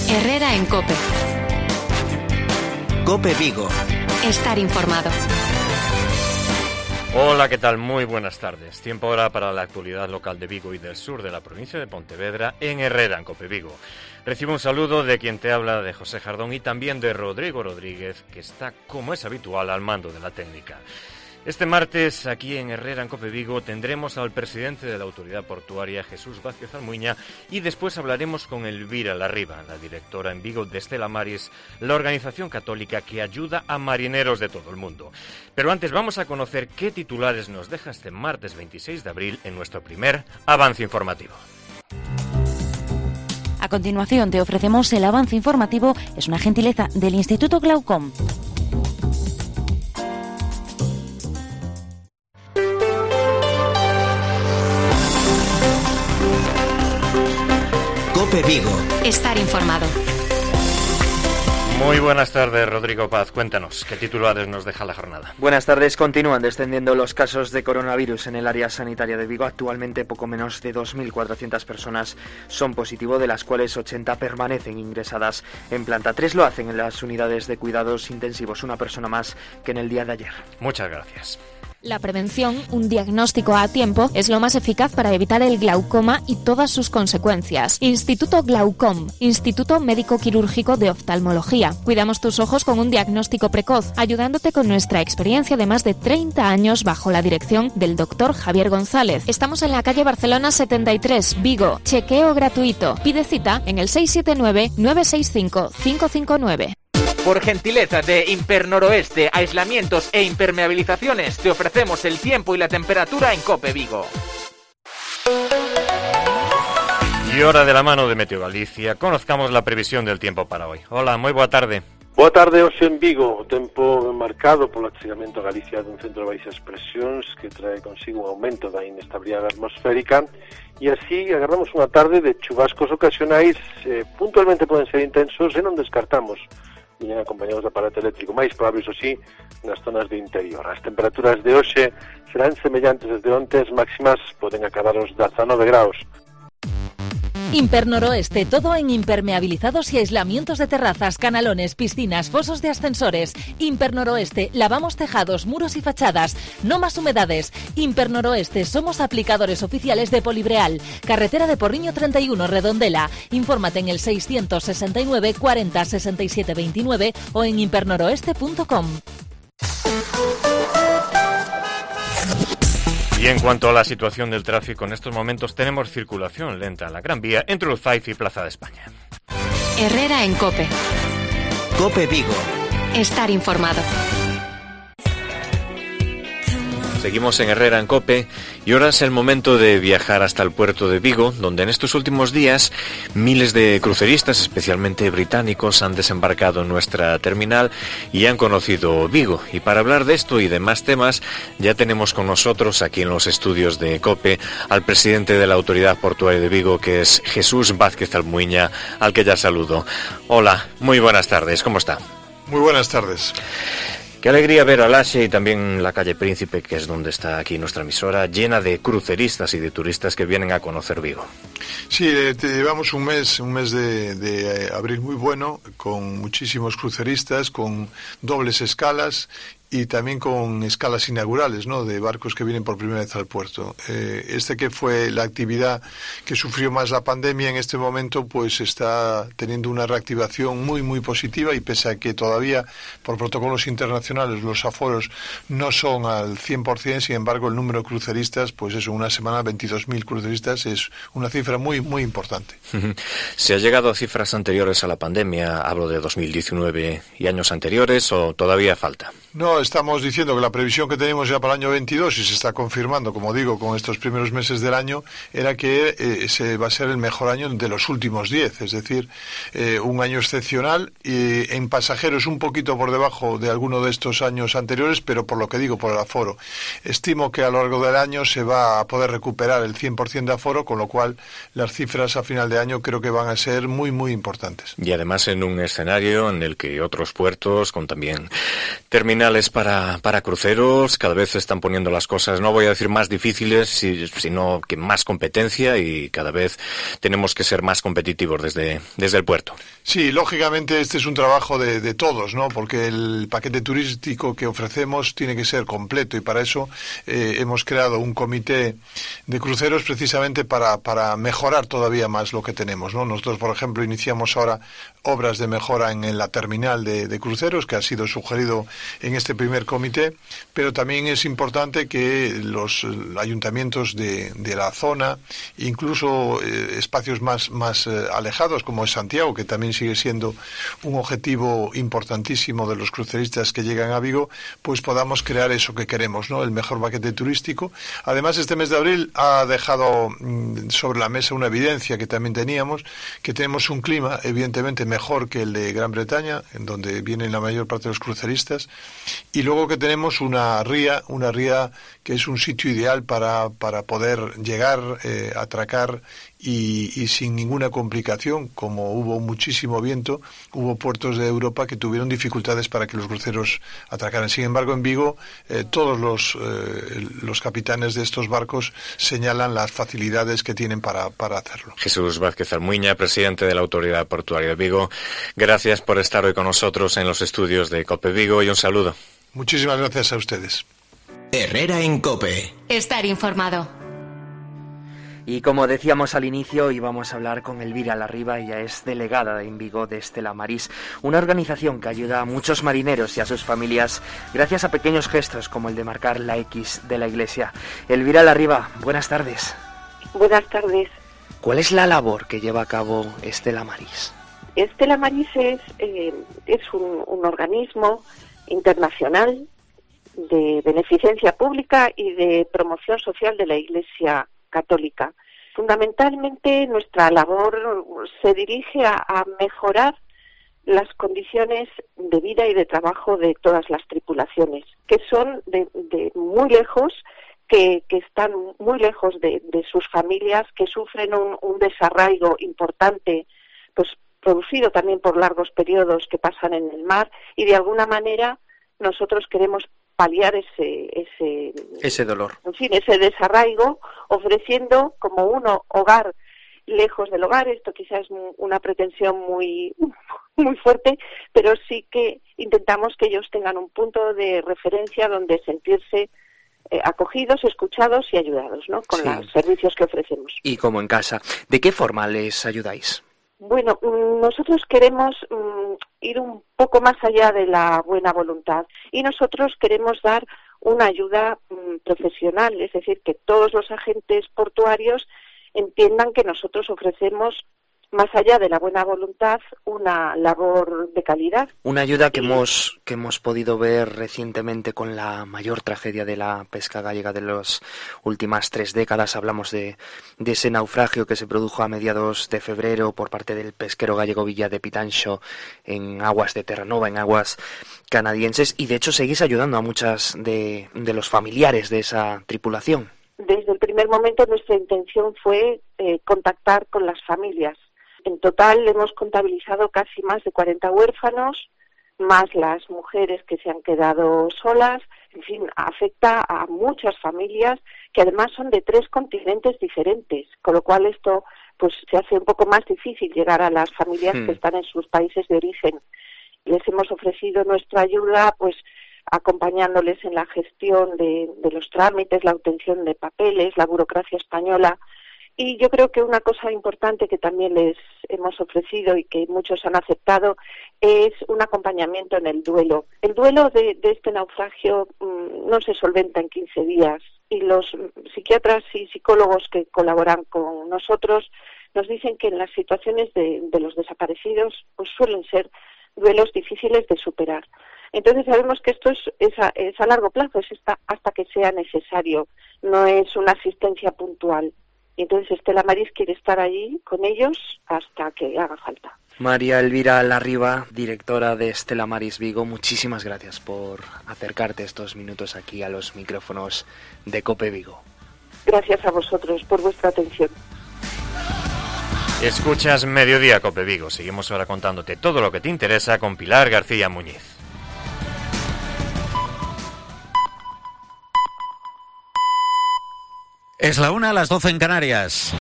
Herrera en COPE. COPE Vigo. Estar informado. Hola, ¿qué tal? Muy buenas tardes. Tiempo ahora para la actualidad local de Vigo y del sur de la provincia de Pontevedra en Herrera en COPE Vigo. Recibo un saludo de quien te habla, de José Jardón, y también de Rodrigo Rodríguez, que está, como es habitual, al mando de la técnica. Este martes, aquí en Herrera, en COPE Vigo, tendremos al presidente de la Autoridad Portuaria, Jesús Vázquez Almuiña, y después hablaremos con Elvira Larriba, la directora en Vigo de Stella Maris, la organización católica que ayuda a marineros de todo el mundo. Pero antes vamos a conocer qué titulares nos deja este martes 26 de abril en nuestro primer avance informativo. A continuación te ofrecemos el avance informativo, es una gentileza del Instituto Glaucom. COPE Vigo. Estar informado. Muy buenas tardes, Rodrigo Paz. Cuéntanos, ¿qué titulares nos deja la jornada? Buenas tardes. Continúan descendiendo los casos de coronavirus en el área sanitaria de Vigo. Actualmente poco menos de 2.400 personas son positivo, de las cuales 80 permanecen ingresadas en planta. 3 lo hacen en las unidades de cuidados intensivos, una persona más que en el día de ayer. Muchas gracias. La prevención, un diagnóstico a tiempo, es lo más eficaz para evitar el glaucoma y todas sus consecuencias. Instituto Glaucom, Instituto Médico Quirúrgico de Oftalmología. Cuidamos tus ojos con un diagnóstico precoz, ayudándote con nuestra experiencia de más de 30 años bajo la dirección del doctor Javier González. Estamos en la calle Barcelona 73, Vigo. Chequeo gratuito. Pide cita en el 679-965-559. Por gentileza de Impernoroeste, aislamientos e impermeabilizaciones, te ofrecemos el tiempo y la temperatura en COPE Vigo. Y hora de la mano de Meteo Galicia, conozcamos la previsión del tiempo para hoy. Hola, moi boa tarde. Boa tarde, hoxe en Vigo, o tempo marcado polo achegamento a Galicia dun centro de baixas presións que trae consigo un aumento da inestabilidade atmosférica, e así agarramos unha tarde de chubascos ocasionais, puntualmente poden ser intensos e non descartamos viñen acompañados de aparato eléctrico, máis probable, iso sí, nas zonas de interior. As temperaturas de hoxe serán semellantes desde onte, as máximas poden acabar os 19 graus. Impernoroeste, todo en impermeabilizados y aislamientos de terrazas, canalones, piscinas, fosos de ascensores. Impernoroeste, lavamos tejados, muros y fachadas. No más humedades. Impernoroeste, somos aplicadores oficiales de Polibreal. Carretera de Porriño 31, Redondela. Infórmate en el 669 40 67 29 o en impernoroeste.com. Y en cuanto a la situación del tráfico, en estos momentos tenemos circulación lenta en la Gran Vía entre Luzaiz y Plaza de España. Herrera en COPE. COPE Vigo. Estar informado. Seguimos en Herrera en COPE y ahora es el momento de viajar hasta el puerto de Vigo, donde en estos últimos días miles de cruceristas, especialmente británicos, han desembarcado en nuestra terminal y han conocido Vigo. Y para hablar de esto y de más temas, ya tenemos con nosotros aquí en los estudios de COPE al presidente de la Autoridad Portuaria de Vigo, que es Jesús Vázquez Almuiña, al que ya saludo. Hola, muy buenas tardes, ¿cómo está? Muy buenas tardes. Qué alegría ver a Laxe y también la calle Príncipe, que es donde está aquí nuestra emisora, llena de cruceristas y de turistas que vienen a conocer Vigo. Sí, llevamos un mes de abril muy bueno, con muchísimos cruceristas, con dobles escalas y también con escalas inaugurales, ¿no?, de barcos que vienen por primera vez al puerto. Que fue la actividad que sufrió más la pandemia en este momento, pues está teniendo una reactivación muy, muy positiva, y pese a que todavía por protocolos internacionales los aforos no son al 100%, sin embargo el número de cruceristas, pues eso, una semana 22.000 cruceristas es una cifra muy, muy importante. ¿Se ha llegado a cifras anteriores a la pandemia? Hablo de 2019 y años anteriores, ¿o todavía falta? No, estamos diciendo que la previsión que tenemos ya para el año 22, y se está confirmando, como digo, con estos primeros meses del año, era que se va a ser el mejor año de los últimos 10, es decir, un año excepcional, y en pasajeros un poquito por debajo de alguno de estos años anteriores, pero por lo que digo, por el aforo. Estimo que a lo largo del año se va a poder recuperar el 100% de aforo, con lo cual las cifras a final de año creo que van a ser muy, muy importantes. Y además en un escenario en el que otros puertos, con también terminales terminales para cruceros, cada vez se están poniendo las cosas, no voy a decir más difíciles, sino que más competencia, y cada vez tenemos que ser más competitivos desde el puerto. Sí, lógicamente este es un trabajo de todos, ¿no? Porque el paquete turístico que ofrecemos tiene que ser completo, y para eso hemos creado un comité de cruceros precisamente para mejorar todavía más lo que tenemos, ¿no? Nosotros, por ejemplo, iniciamos ahora obras de mejora en la terminal de cruceros, que ha sido sugerido en este primer comité, pero también es importante que los ayuntamientos de la zona, incluso espacios más alejados, como es Santiago, que también sigue siendo un objetivo importantísimo de los cruceristas que llegan a Vigo, pues podamos crear eso que queremos, ¿no? El mejor paquete turístico. Además, este mes de abril ha dejado sobre la mesa una evidencia que también teníamos, que tenemos un clima evidentemente mejor que el de Gran Bretaña, en donde vienen la mayor parte de los cruceristas, y luego que tenemos una ría que es un sitio ideal para poder llegar, atracar y sin ninguna complicación. Como hubo muchísimo viento, hubo puertos de Europa que tuvieron dificultades para que los cruceros atracaran. Sin embargo, en Vigo todos los capitanes de estos barcos señalan las facilidades que tienen para hacerlo. Jesús Vázquez Almuña, presidente de la Autoridad Portuaria de Vigo, gracias por estar hoy con nosotros en los estudios de COPE Vigo, y un saludo. Muchísimas gracias a ustedes. Herrera en COPE. Estar informado. Y como decíamos al inicio, íbamos a hablar con Elvira Larriba. Ella es delegada en Vigo de Stella Maris, una organización que ayuda a muchos marineros y a sus familias gracias a pequeños gestos como el de marcar la X de la iglesia. Elvira Larriba, buenas tardes. Buenas tardes. ¿Cuál es la labor que lleva a cabo Stella Maris? Stella Maris es un organismo internacional de beneficencia pública y de promoción social de la Iglesia Católica. Fundamentalmente nuestra labor se dirige a mejorar las condiciones de vida y de trabajo de todas las tripulaciones, que son de muy lejos, que están muy lejos de sus familias, que sufren un desarraigo importante, pues producido también por largos periodos que pasan en el mar, y de alguna manera nosotros queremos paliar ese dolor. En fin, ese desarraigo, ofreciendo como hogar lejos del hogar. Esto quizás es una pretensión muy fuerte, pero sí que intentamos que ellos tengan un punto de referencia donde sentirse acogidos, escuchados y ayudados, ¿no? Con los servicios que ofrecemos. Y como en casa, ¿de qué forma les ayudáis? Bueno, nosotros queremos ir un poco más allá de la buena voluntad, y nosotros queremos dar una ayuda profesional, es decir, que todos los agentes portuarios entiendan que nosotros ofrecemos, más allá de la buena voluntad, una labor de calidad. Una ayuda que hemos podido ver recientemente con la mayor tragedia de la pesca gallega de las últimas 3 décadas. Hablamos de ese naufragio que se produjo a mediados de febrero por parte del pesquero gallego Villa de Pitanxo en aguas de Terranova, en aguas canadienses, y de hecho seguís ayudando a muchas de los familiares de esa tripulación. Desde el primer momento nuestra intención fue contactar con las familias. En total hemos contabilizado casi más de 40 huérfanos, más las mujeres que se han quedado solas. En fin, afecta a muchas familias que además son de 3 continentes diferentes, con lo cual esto pues se hace un poco más difícil llegar a las familias que están en sus países de origen. Les hemos ofrecido nuestra ayuda, pues acompañándoles en la gestión de los trámites, la obtención de papeles, la burocracia española. Y yo creo que una cosa importante que también les hemos ofrecido y que muchos han aceptado es un acompañamiento en el duelo. El duelo de este naufragio no se solventa en 15 días, y los psiquiatras y psicólogos que colaboran con nosotros nos dicen que en las situaciones de los desaparecidos pues suelen ser duelos difíciles de superar. Entonces sabemos que esto es a largo plazo, es hasta que sea necesario, no es una asistencia puntual. Y entonces Stella Maris quiere estar allí con ellos hasta que haga falta. María Elvira Larriba, directora de Stella Maris Vigo, muchísimas gracias por acercarte estos minutos aquí a los micrófonos de COPE Vigo. Gracias a vosotros por vuestra atención. Escuchas Mediodía COPE Vigo. Seguimos ahora contándote todo lo que te interesa con Pilar García Muñiz. Es la 1, las 12 en Canarias.